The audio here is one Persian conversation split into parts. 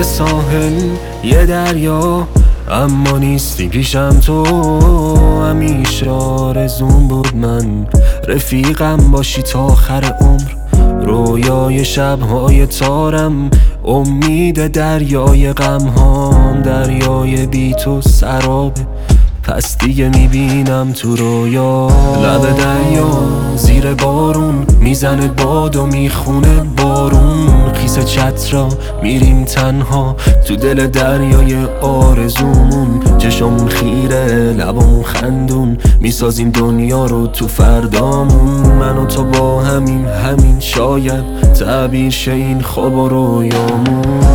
ساحل یه دریا، اما نیستی پیشم تو. همیشه آرزوم بود من رفیقم باشی تا آخر عمر. رویای شبهای تارم، امید دریای غمهام، دریای بی تو سرابه، پس دیگه میبینم تو رویا. لب دریا زیر بارون میزنه باد و میخونه بارون. خیس چترا میریم تنها تو دل دریای آرزومون. چشمون خیره لبامون خندون، میسازیم دنیا رو تو فردامون. من و تو با همین شاید تعبیر شه این خواب و رویامون.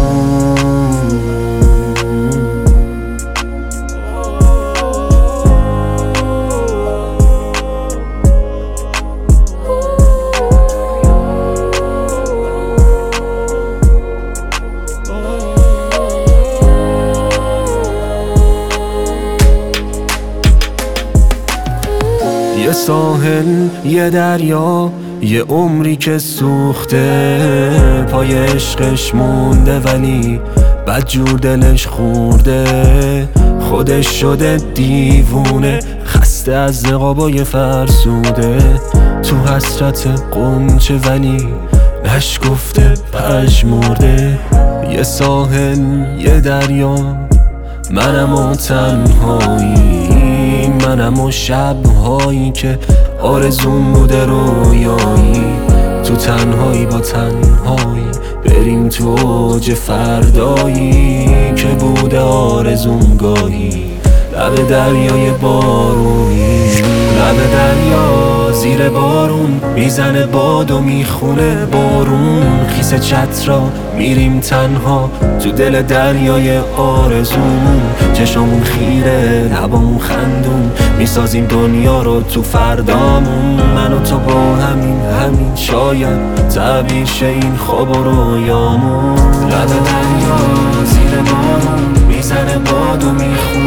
یه ساحل یه دریا، یه عمری که سوخته، پای عشقش مونده ولی بدجور دلش خورده. خودش شده دیوونه، خسته از نقابای فرسوده. تو حسرت قنچه ولی نشکفته پژمرده. یه ساحل یه دریا، منم و تنهایی، منم و شبهایی که آرزوم بوده رویایی. تو تنهایی با تنهایی بریم تو اوج فردایی که بوده آرزوم گاهی. لب دریای بارونی، لب دریا زیر بارون میزنه باد و میخونه بارون. خیس چترا میریم تنها تو دل دریای آرزومون. چشمون خیره لبامون خندون، میسازیم دنیا رو تو فردامون. من و تو با همین شاید تعبیر شه این خواب و رویامون. لب دریا زیر بارون میزنه باد و میخونه